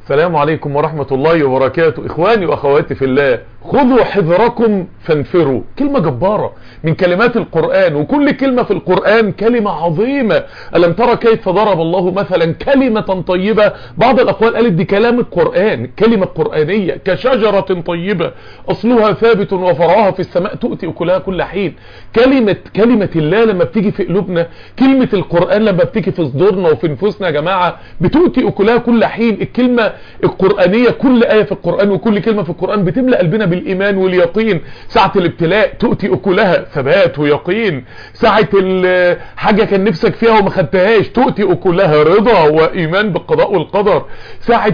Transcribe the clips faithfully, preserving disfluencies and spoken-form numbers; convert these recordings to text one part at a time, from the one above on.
السلام عليكم ورحمة الله وبركاته. اخواني واخواتي في الله، خذوا حذركم فانفروا. كلمة جبارة من كلمات القرآن، وكل كلمة في القرآن كلمة عظيمة. ألم ترى كيف ضرب الله مثلا كلمة طيبة؟ بعض الأقوال قالت دي كلام القرآن، كلمة قرآنية كشجرة طيبة أصلها ثابت وفرعها في السماء تؤتي أكلها كل حين. كلمة كلمة الله لما بتيجي في قلوبنا، كلمة القرآن لما بتيجي في صدورنا وفي نفوسنا يا جماعة بتؤتي أكلها كل حين. الكلمة القرآنية، كل آية في القرآن وكل كلمة في القرآن بتملأ قلبنا بالإيمان واليقين. ساعة الابتلاء تؤتي أكلها ثبات ويقين. ساعة حاجة كان نفسك فيها وما خدتهاش تؤتي أكلها رضا وإيمان بالقضاء والقدر. ساعة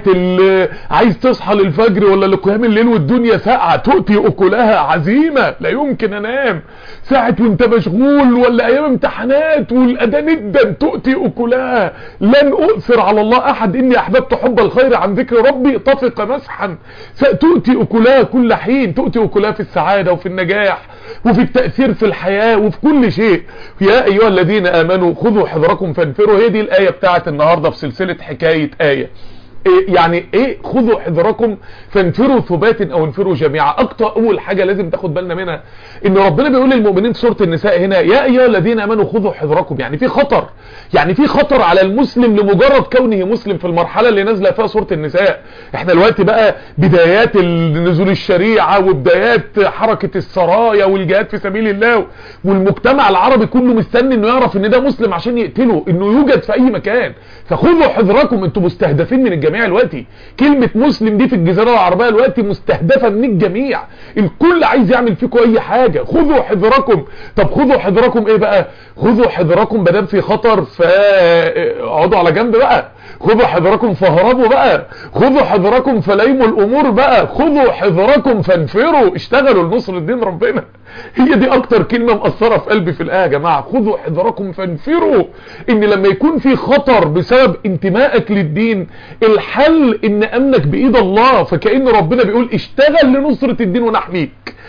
عايز تصحى للفجر ولا لقيام الليل والدنيا ساعة تؤتي أكلها عزيمة لا يمكن أنام. ساعة وانت مشغول ولا أيام امتحانات والأذان جدا تؤتي أكلها. لن أؤثر على الله أحد إني أحببت حب الخير عن ذكر ربي طفق مسحا. تؤتي أكلها كل حين، تؤتي أكلها في السعادة وفي النجاح وفي التأثير في الحياة وفي كل شيء. يا أيها الذين آمنوا خذوا حذركم فانفروا. هي دي الآية بتاعت النهاردة في سلسلة حكاية آية. إيه يعني ايه خذوا حذركم فانفروا ثبات او انفروا جميعا؟ اكتر اول حاجة لازم تاخد بالنا منها ان ربنا بيقول للمؤمنين في سورة النساء هنا يا ايها الذين امنوا خذوا حذركم. يعني في خطر، يعني في خطر على المسلم لمجرد كونه مسلم في المرحلة اللي نازله فيها سورة النساء. احنا دلوقتي بقى بدايات نزول الشريعة وبدايات حركة السرايا والجهاد في سبيل الله، والمجتمع العربي كله مستني انه يعرف ان ده مسلم عشان يقتله، انه يوجد في اي مكان. فخذوا حذركم، انتم مستهدفين من الجميع دلوقتي. كلمة مسلم دي في الجزيرة العربية دلوقتي مستهدفة من الجميع، الكل عايز يعمل فيكم اي حاجة. خذوا حذركم. طب خذوا حذركم ايه بقى؟ خذوا حذركم مادام في خطر فاقعدوا على جنب بقى. خذوا حذركم فهربوا بقى. خذوا حذركم فليموا الامور بقى. خذوا حذركم فانفروا، اشتغلوا لنصر الدين ربنا. هي دي اكتر كلمة مأثرة في قلبي في الآية يا جماعة. خذوا حذركم فانفروا، ان لما يكون في خطر بسبب انتمائك للدين الحل ان امنك بايد الله. فكأن ربنا بيقول اشتغل لنصرة الدين ونحميك،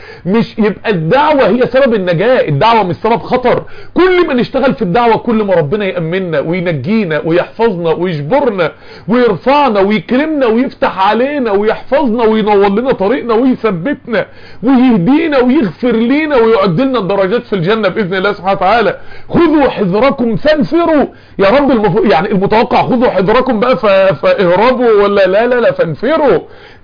مش يبقى الدعوة هي سبب النجاة. الدعوة مش سبب خطر. كل ما نشتغل في الدعوة كل ما ربنا يأمننا وينجينا ويحفظنا ويجبرنا ويرفعنا ويكرمنا ويفتح علينا ويحفظنا وينور لنا طريقنا ويثبتنا ويهدينا ويغفر لنا ويعد لنا الدرجات في الجنة بإذن الله سبحانه وتعالى. خذوا حذركم فانفروا. يا رب المف... يعني المتوقع خذوا حذركم بقى ف... فاهربوا ولا لا لا لا فانفروا.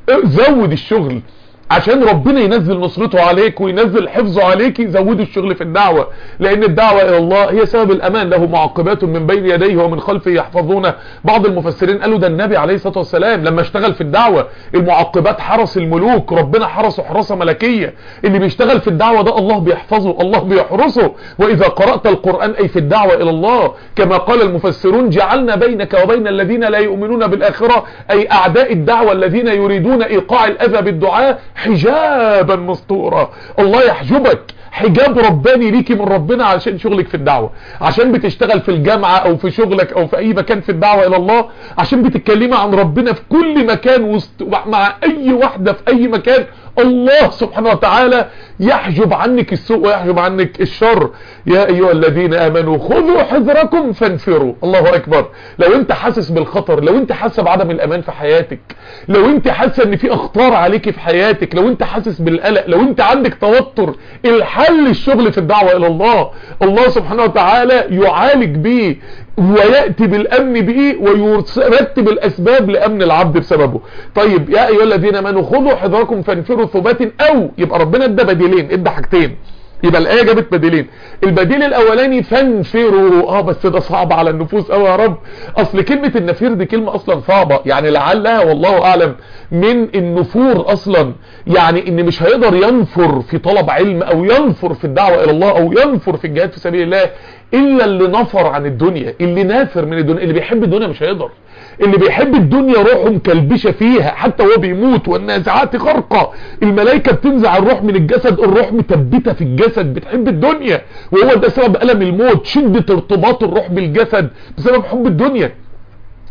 زود الشغل عشان ربنا ينزل نصرته عليك وينزل حفظه عليك. زودوا الشغل في الدعوة، لان الدعوة الى الله هي سبب الامان. له معقبات من بين يديه ومن خلفه يحفظونه. بعض المفسرين قالوا ده النبي عليه الصلاة والسلام لما اشتغل في الدعوة المعقبات حرس الملوك، ربنا حرسه حراسة ملكية. اللي بيشتغل في الدعوة ده الله بيحفظه، الله بيحرسه. واذا قرأت القرآن اي في الدعوة الى الله كما قال المفسرون جعلنا بينك وبين الذين لا يؤمنون بالآخرة اي اعداء الدعوة الذين يريدون ايقاع الاذى بالدعاء حجابا مستورا. الله يحجبك حجاب رباني ليكي من ربنا عشان شغلك في الدعوة، عشان بتشتغل في الجامعة او في شغلك او في اي مكان في الدعوة الى الله، عشان بتتكلمي عن ربنا في كل مكان وسط مع اي واحدة في اي مكان. الله سبحانه وتعالى يحجب عنك السوء ويحجب عنك الشر. يا ايها الذين امنوا خذوا حذركم فانفروا. الله اكبر. لو انت حاسس بالخطر، لو انت حاسه بعدم الامان في حياتك، لو انت حاسه ان في اخطار عليك في حياتك، لو انت حاسس بالقلق، لو انت عندك توتر، الحل الشغل في الدعوة الى الله. الله سبحانه وتعالى يعالج بيه ويأتي بالامن بيه ويرتب الاسباب لامن العبد بسببه. طيب يا ايها الذين امنوا خذوا حذركم فانفروا ثبات، او يبقى ربنا ادى بديلين، ادى حاجتين. يبقى الايه جابت بديلين. البديل الاولاني فانفروا. اه بس ده صعب على النفوس قوي يا رب. اصل كلمة النفير دي كلمة اصلا صعبة، يعني لعلها والله اعلم من النفور اصلا، يعني ان مش هيقدر ينفر في طلب علم او ينفر في الدعوة الى الله او ينفر في الجهاد في سبيل الله الا اللي نفر عن الدنيا، اللي نافر من الدنيا. اللي بيحب الدنيا مش هيقدر. اللي بيحب الدنيا روحه مكلبشة فيها حتى هو بيموت، والنازعات غرقة. الملائكة بتنزع الروح من الجسد، الروح متبتة في الجسد، بتحب الدنيا، وهو ده سبب ألم الموت، شدة ارتباط الروح بالجسد بسبب حب الدنيا.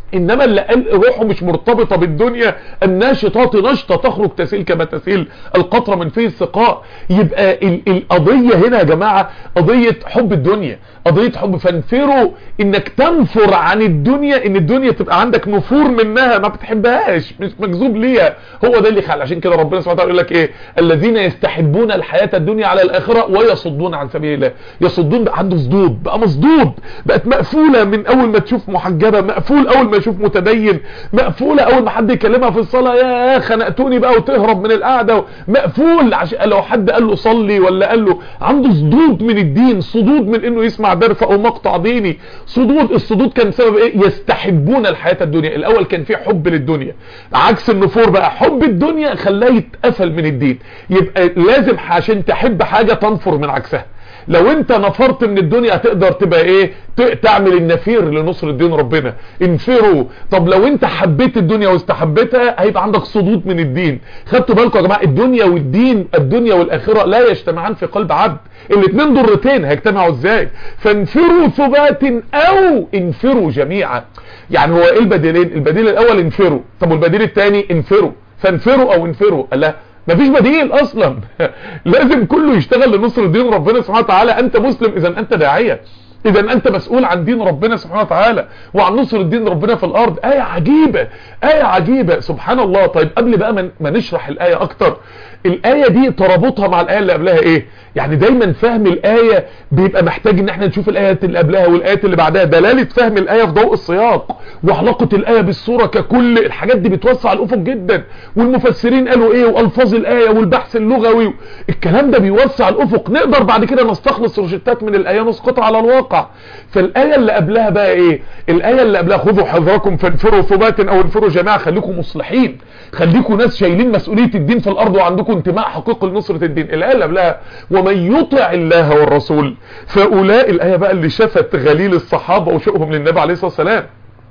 انما اللي قال روحه مش مرتبطة بالدنيا، الناشطات نشطة تخرج تسيل كما تسيل القطرة من فيه السقاء. يبقى ال القضية هنا يا جماعة قضية حب الدنيا، قضية حب. فانفروا انك تنفر عن الدنيا، ان الدنيا تبقى عندك نفور منها، ما بتحبهاش، مش مجذوب ليها. هو ده اللي خلق. عشان كده ربنا سبحانه وتعالى يقول لك ايه؟ الذين يستحبون الحياة الدنيا على الاخرة ويصدون عن سبيل الله. يصدون بقى عنده صدود، بقى مصدود، بقت مقفولة من اول ما تشوف محجبة، مقفول اول ما يشوف متدين، مقفولة اول ما حد يكلمها في الصلاة يا خنقتوني بقى وتهرب من القعدة، مقفول عشان لو حد قال له صلي ولا قال له، عنده صدود من الدين، صدود من انه يسمع درس او مقطع ديني، صدود. الصدود كان سبب ايه؟ يستحبون الحياة الدنيا. الاول كان في حب للدنيا، عكس النفور بقى، حب الدنيا خلاه يتقفل من الدين. يبقى لازم عشان تحب حاجة تنفر من عكسها. لو انت نفرت من الدنيا هتقدر تبقى ايه؟ تعمل النفير لنصر الدين ربنا. انفروا. طب لو انت حبيت الدنيا واستحبتها هيبقى عندك صدود من الدين. خدتوا بالكم يا جماعه؟ الدنيا والدين، الدنيا والاخره لا يجتمعان في قلب عبد، الاثنين ضرتين هيجتمعوا ازاي؟ فانفروا ثبات او انفروا جميعا. يعني هو ايه البديلين؟ البديل الاول انفروا، طب والبديل الثاني انفروا. فانفروا او انفروا، لا مفيش بديل اصلا. لازم كله يشتغل لنصر دين ربنا سبحانه وتعالى. انت مسلم اذا انت داعية، اذا انت مسؤول عن دين ربنا سبحانه وتعالى وعن نصر الدين ربنا في الارض. آية عجيبة، آية عجيبة سبحان الله. طيب قبل بقى ما نشرح الآية اكتر، الآية دي ترابطها مع الآية اللي قبلها ايه؟ يعني دايما فهم الآية بيبقى محتاج ان احنا نشوف الآيات اللي قبلها والآيات اللي بعدها. دلالة فهم الآية في ضوء السياق وعلاقة الآية بالسورة ككل، الحاجات دي بتوسع الافق جدا. والمفسرين قالوا ايه، والفاظ الآية والبحث اللغوي، الكلام ده بيوسع الافق. نقدر بعد كده نستخلص روشتات من الآية نسقطها على الواقع. فالآية اللي قبلها بقى ايه؟ الآية اللي قبلها خذوا حذركم فانفروا ثبات او انفروا جماعة. خليكم مصلحين، خليكم ناس شايلين مسؤولية الدين في الارض وعندكم انتماء حقيقي لنصرة الدين. الآية اللي قبلها ومن يطع الله والرسول فأولئك، الآية بقى اللي شفت غليل الصحابة وشوقهم للنبي عليه الصلاة والسلام.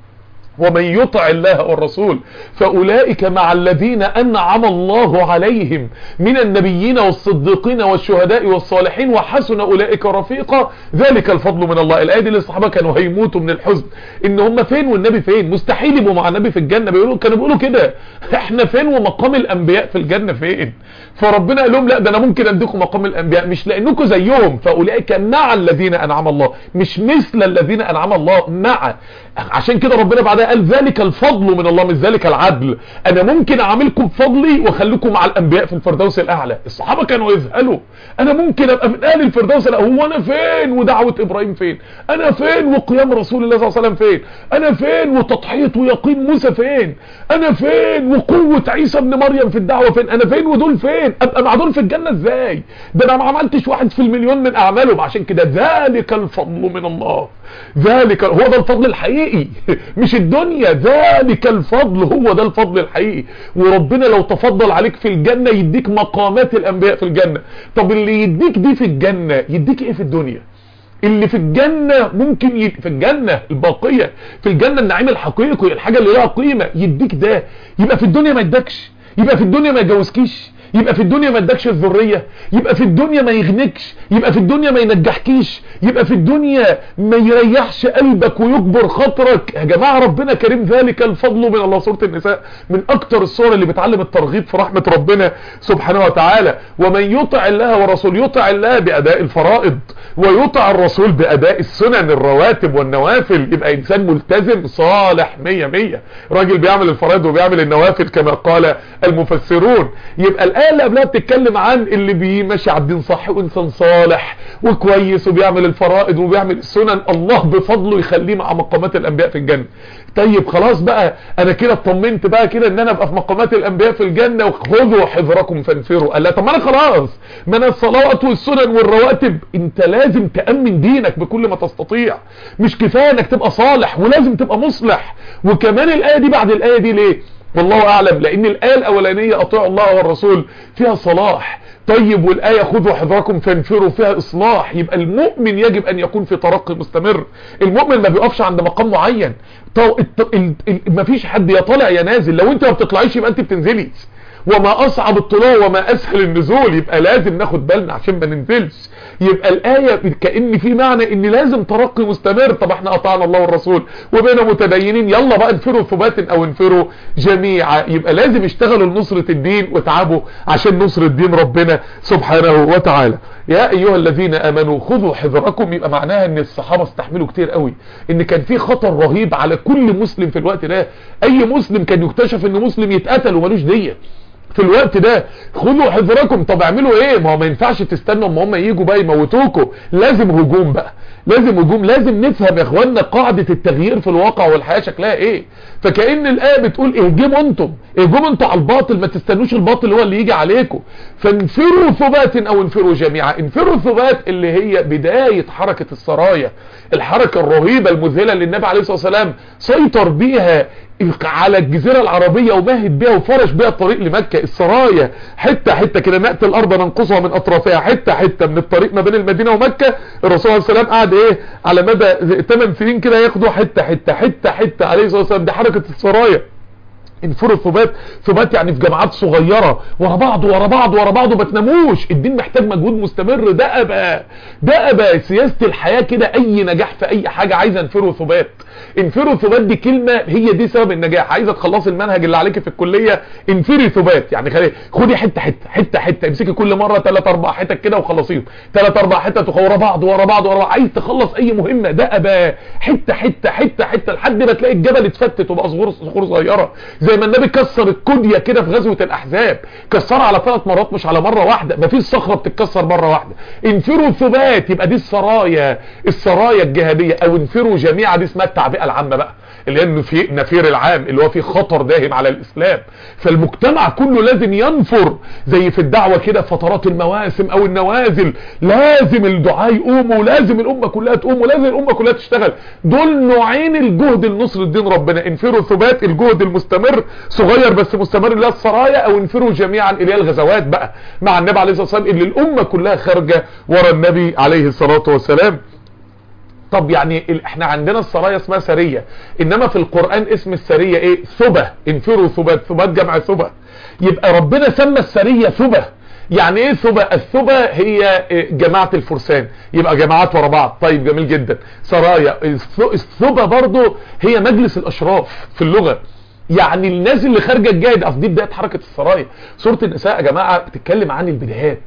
ومن يطع الله والرسول فأولئك مع الذين أنعم الله عليهم من النبيين والصديقين والشهداء والصالحين وحسن أولئك رفيقا ذلك الفضل من الله. الآية دي اللي الصحابة كانوا هيموتوا من الحزن ان هم فين والنبي فين، مستحيل يبقوا مع النبي في الجنة. بيقولوا كانوا بيقولوا كده، احنا فين ومقام الأنبياء في الجنة فين؟ فربنا قال لهم لا، ده انا ممكن اديكم مقام الأنبياء، مش لانكم زيهم. فأولئك مع الذين أنعم الله، مش مثل الذين أنعم الله، مع. عشان كده ربنا بعدها قال ذلك الفضل من الله، مش ذلك العدل. انا ممكن اعملكم بفضلي واخليكم مع الانبياء في الفردوس الاعلى. الصحابه كانوا يذهلوا، انا ممكن ابقى من اهل الفردوس الاعلى. هو انا فين ودعوه ابراهيم فين؟ انا فين وقيام رسول الله صلى الله عليه وسلم فين؟ انا فين وتضحيه ويقين موسى فين؟ انا فين وقوه عيسى ابن مريم في الدعوه فين؟ انا فين ودول فين؟ ابقى مع دول في الجنه ازاي؟ ده انا ما عملتش واحد في المليون من اعمالهم. عشان كده ذلك الفضل من الله، ذلك هو ده الفضل الحقيقي، مش الدنيا. ذلك الفضل هو ده الفضل الحقيقي. وربنا لو تفضل عليك في الجنة يديك مقامات الانبياء في الجنة. طب اللي يديك دي في الجنة يديك ايه في الدنيا؟ اللي في الجنة ممكن يد... في الجنة الباقية، في الجنة النعيم الحقيقي، الحاجة اللي لها قيمة، يديك ده. يبقى في الدنيا ما يدكش، يبقى في الدنيا ما يجوزكيش، يبقى في الدنيا ما ادكش الذرية، يبقى في الدنيا ما يغنكش، يبقى في الدنيا ما ينجحكيش، يبقى في الدنيا ما يريحش قلبك ويكبر خاطرك. يا جماعة ربنا كريم، ذلك الفضل من الله. سورة النساء من اكتر الصور اللي بتعلم الترغيب في رحمة ربنا سبحانه وتعالى. ومن يطع الله ورسول، يطع الله بأداء الفرائض ويطع الرسول بأداء السنن الرواتب والنوافل. يبقى انسان ملتزم صالح مية مية، راجل بيعمل الفرائض وبيعمل النوافل كما قال المفسرون. يبقى الآية اللي قبلها بتتكلم عن اللي بيمشي على الدين صح وانسان صالح وكويس وبيعمل الفرائض وبيعمل السنن، الله بفضله يخليه مع مقامات الانبياء في الجنة. طيب خلاص بقى انا كده اطمنت بقى كده ان انا ابقى في مقامات الانبياء في الجنة. وخذوا حذركم فانفروا. قال لا، طب ما انا خلاص، ما انا الصلوات والسنن والرواتب. انت لازم تأمن دينك بكل ما تستطيع، مش كفاية انك تبقى صالح، ولازم تبقى مصلح. وكمان الآية دي بعد الآية دي ليه؟ والله اعلم، لان الآية الاولانية اطيعوا الله والرسول فيها صلاح. طيب والآية خذوا حذركم فانفروا فيها اصلاح. يبقى المؤمن يجب ان يكون في ترقي مستمر. المؤمن ما بيقفش عند مقام معين. ما فيش حد يا طالع يا نازل. لو انت ما بتطلعيش يبقى انت بتنزلي. وما اصعب الطلوع وما اسهل النزول. يبقى لازم ناخد بالنا عشان ما ننزلش. يبقى الايه كأن في معنى ان لازم ترقي مستمر. طب احنا قطعنا الله والرسول وبينا متدينين، يلا بقى انفروا ثبات او انفروا جميعا. يبقى لازم اشتغلوا لنصرة الدين وتعبوا عشان نصرة دين ربنا سبحانه وتعالى. يا ايها الذين امنوا خذوا حذركم. يبقى معناها ان الصحابة استحملوا كتير قوي، ان كان في خطر رهيب على كل مسلم في الوقت ده. اي مسلم كان يكتشف ان مسلم يتقتل ومالوش دية في الوقت ده. خذوا حذركم. طب اعملوا ايه؟ ما هو ما ينفعش تستنوا اما هم ييجوا بقى يموتوكوا، لازم هجوم بقى، لازم هجوم. لازم نفهم يا اخوانا قاعدة التغيير في الواقع والحياة شكلها ايه. فكأن الآية بتقول اهجموا انتم، اهجموا انتم على الباطل، ما تستنوش الباطل هو اللي يجي عليكم. فانفروا ثبات او انفروا جميعا. انفروا ثبات اللي هي بداية حركة السرايا، الحركة الرهيبة المذهلة اللي النبي عليه الصلاة والسلام سيطر بيها على الجزيرة العربية ومهد بيها وفرش بيها الطريق لمكة. السرايا حتة حتة كده، نأتي الارض ننقصها من اطرافها، حتة حتة من الطريق ما بين المدينة ومكة. الرسول عليه الصلاة والسلام قعد ايه على مدى ثمان سنين كده ياخدوا حتة حتة حتة حتة عليه الصلاة والسلام. دي حركة السرايا. انفروا ثبات. ثبات يعني في جماعات صغيرة ورا بعض ورا بعض ورا بعض، وما تناموش. الدين محتاج مجهود مستمر. ده ابقى ده ابقى سياسة الحياة كده. اي نجاح في اي حاجة عايزة انفروا ثبات. انفروا ثبات دي كلمة هي دي سبب النجاح. عايزة تخلصي المنهج اللي عليك في الكلية، انفري ثبات. يعني خلي خدي حتة حتة حتة حتة، امسكي كل مرة ثلاث اربع حتت كده وخلصيهم. ثلاث اربع حتت ورا بعض ورا بعض ورا بعض. عايز تخلص اي مهمة، ده ابقى حتة حتة حتة حتة لحد ما تلاقي الجبل اتفتت وبقى صخور صخور صغيرة. زي ما النبي كسر الكودية كده في غزوة الاحزاب، كسرها على ثلاث مرات مش على مرة واحدة. مفيش صخرة بتتكسر مرة واحدة. انفروا ثبات. يبقى دي السرايا، السرايا الجهادية. او انفروا جميعا دي اسمها التعبئة العامة بقى، اللي هي النفير العام اللي هو فيه خطر داهم على الاسلام. فالمجتمع كله لازم ينفر. زي في الدعوة كده فترات المواسم او النوازل، لازم الدعاء يقوموا، لازم الامة كلها تقوم، ولازم الامة كلها تشتغل. دول نوعين الجهد لنصر الدين ربنا. انفروا ثبات الجهد المستمر صغير بس مستمر اللي هي السرايا، او انفروا جميعا اللي هي الغزوات بقى مع النبي عليه الصلاة والسلام، اللي الامة كلها خارجة ورا النبي عليه الصلاة والسلام. طب يعني احنا عندنا السرايا اسمها سرية، انما في القرآن اسم السرية ايه؟ ثبة. انفروا ثبات. ثبات جمع ثبة. يبقى ربنا سمى السرية ثبة. يعني ايه ثبة؟ الثبة هي جماعة الفرسان، يبقى جماعات ورا بعض. طيب جميل جدا. سرايا. الثبة برضو هي مجلس الاشراف في اللغة، يعني الناس اللي خارجة الجاهد. اصل دي بداية حركة السرايا. سورة النساء يا جماعة بتتكلم عن البدايات،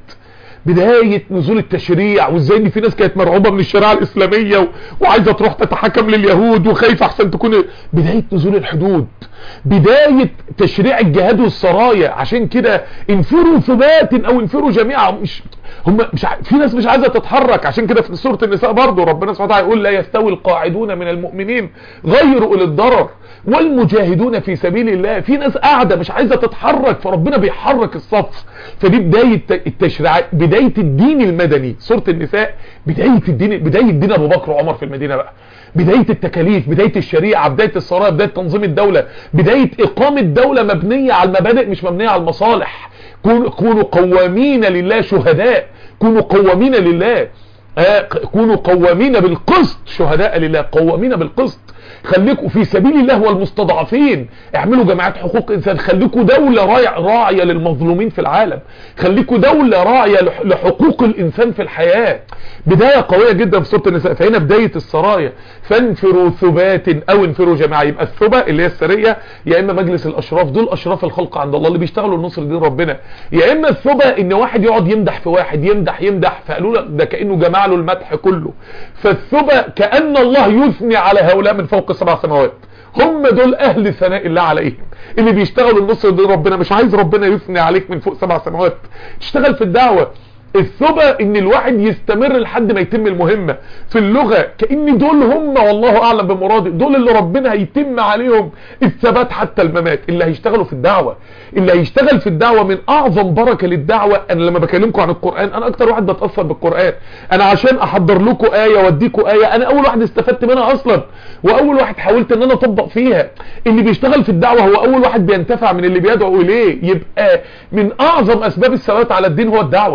بداية نزول التشريع، وازاي ان في ناس كانت مرعوبة من الشريعة الاسلامية و... وعايزة تروح تتحكم لليهود وخايفة احسن تكون. بداية نزول الحدود، بداية تشريع الجهاد والسرايا. عشان كده انفروا ثبات او انفروا جميعا. مش هم مش ع... في ناس مش عايزة تتحرك. عشان كده في سورة النساء برضو ربنا سبحانه وتعالى يقول لا يستوي القاعدون من المؤمنين غير اولي الضرر والمجاهدون في سبيل الله. في ناس قاعدة مش عايزة تتحرك، فربنا بيحرك الصف. فدي بداية التشريعات، بداية الدين المدني. سورة النساء بداية الدين، بداية دين ابو بكر وعمر في المدينة بقى، بداية التكاليف، بداية الشريعة، بداية السرايا، بداية تنظيم الدولة، بداية اقامة دولة مبنية على المبادئ مش مبنية على المصالح. كونوا قوامين لله شهداء، كونوا قوامين لله، آه كونوا قوامين بالقسط شهداء لله، قوامين بالقسط. خليكوا في سبيل الله والمستضعفين، اعملوا جماعات حقوق انسان، خليكوا دولة راعية للمظلومين في العالم، خليكوا دولة راعية لحقوق الانسان في الحياة. بداية قوية جدا في سورة النساء. فهنا بداية السرايا. فانفروا ثبات او انفروا جماعة. يبقى الثبة اللي هي السرية، يا اما مجلس الاشراف، دول اشراف الخلق عند الله اللي بيشتغلوا لنصر دين ربنا. يا اما الثبة ان واحد يقعد يمدح في واحد، يمدح يمدح فقالوا له ده كأنه جمع له المدح كله. فالثبة كأن الله يثني على هؤلاء من فوق سبع سماوات. هم دول اهل ثناء الله عليهم اللي بيشتغلوا لنصر دين ربنا. مش عايز ربنا يثني عليك من فوق سبع سماوات، تشتغل في الدعوة. الثبة ان الواحد يستمر لحد ما يتم المهمة. في اللغة كأن دول هم والله اعلم بمراده، دول اللي ربنا هيتم عليهم الثبات حتى الممات، اللي هيشتغلوا في الدعوة. اللي هيشتغل في الدعوة من اعظم بركة للدعوة. انا لما بكلمكم عن القرآن انا اكتر واحد بتأثر بالقرآن. انا عشان احضر لكم آية واديكم آية انا اول واحد استفدت منها اصلا، واول واحد حاولت ان انا اطبق فيها. اللي بيشتغل في الدعوة هو اول واحد بينتفع من اللي بيدعو اليه. يبقى من اعظم اسباب الثبات على الدين هو الدعوة.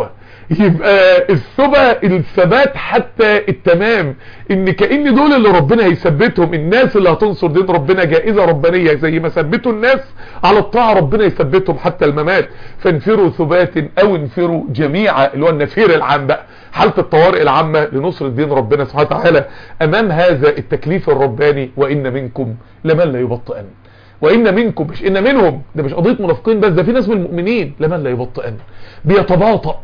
يبقى الثبات الثبات حتى التمام، ان كأن دول اللي ربنا هيثبتهم، الناس اللي هتنصر دين ربنا جائزة ربانية، زي ما ثبتوا الناس على الطاعة ربنا يثبتهم حتى الممات. فانفروا ثبات او انفروا جميعا، اللي هو النفير العام بقى، حالة الطوارئ العامة لنصر دين ربنا سبحانه وتعالى امام هذا التكليف الرباني. وان منكم لمن لا يبطئن، وان منكم مش ان منهم، ده مش قضية منافقين بس، ده في ناس من المؤمنين لمن لا يبطئن، بيتباطأ،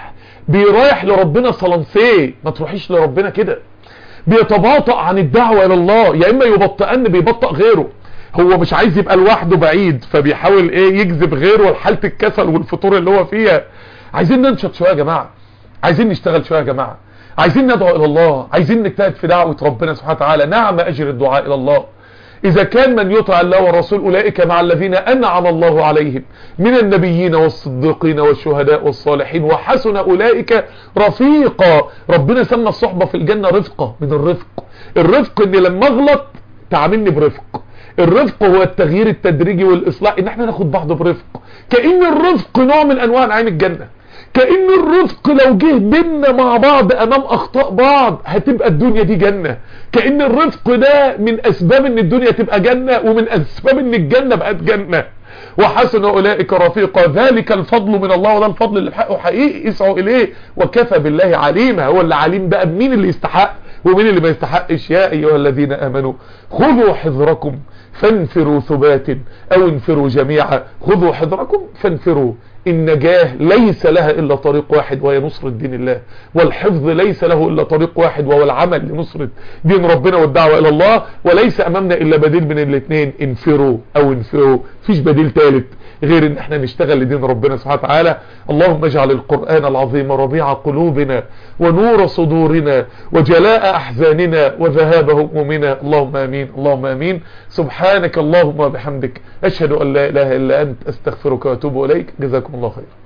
بيرايح لربنا صلنسيه. ما تروحيش لربنا كده. بيتباطأ عن الدعوة الى الله، يا اما يبطئن بيبطئ غيره، هو مش عايز يبقى لوحده بعيد فبيحاول ايه يجذب غيره لحالة الكسل والفتور اللي هو فيها. عايزين ننشط شوية يا جماعة، عايزين نشتغل شوية يا جماعة، عايزين ندعو الى الله، عايزين نجتهد في دعوة ربنا سبحانه وتعالى. نعم اجر الدعاء الى الله. إذا كان من يطع الله والرسول أولئك مع الذين أنعم الله عليهم من النبيين والصديقين والشهداء والصالحين وحسن أولئك رفيقا. ربنا سمى الصحبة في الجنة رفقة من الرفق. الرفق إن لما أغلط تعاملني برفق. الرفق هو التغيير التدريجي والإصلاح، إن احنا ناخد بعض برفق. كأن الرفق نوع من أنواع نعيم الجنة. كأن الرفق لو جه بينا مع بعض امام اخطاء بعض هتبقى الدنيا دي جنة. كأن الرفق ده من اسباب ان الدنيا تبقى جنة، ومن اسباب ان الجنة بقت جنة. وحسن اولئك رفيقا، ذلك الفضل من الله، وده الفضل اللي بحقه حقيقي اسعوا اليه، وكفى بالله عليما. هو اللي عليم بقى بمين اللي يستحق ومين اللي ما يستحقش. يا ايها الذين امنوا خذوا حذركم فانفروا ثبات او انفروا جميعا. خذوا حذركم فانفروا. النجاة ليس لها إلا طريق واحد وهي نصرة دين الله، والحفظ ليس له إلا طريق واحد وهو العمل لنصرة دين ربنا والدعوة إلى الله. وليس أمامنا إلا بديل من الاثنين، انفروا أو انفروا، فيش بديل ثالث غير ان احنا نشتغل لدين ربنا سبحانه وتعالى. اللهم اجعل القرآن العظيم ربيع قلوبنا ونور صدورنا وجلاء احزاننا وذهاب همومنا. اللهم امين اللهم امين. سبحانك اللهم وبحمدك اشهد ان لا اله الا انت استغفرك واتوب اليك. جزاكم الله خير.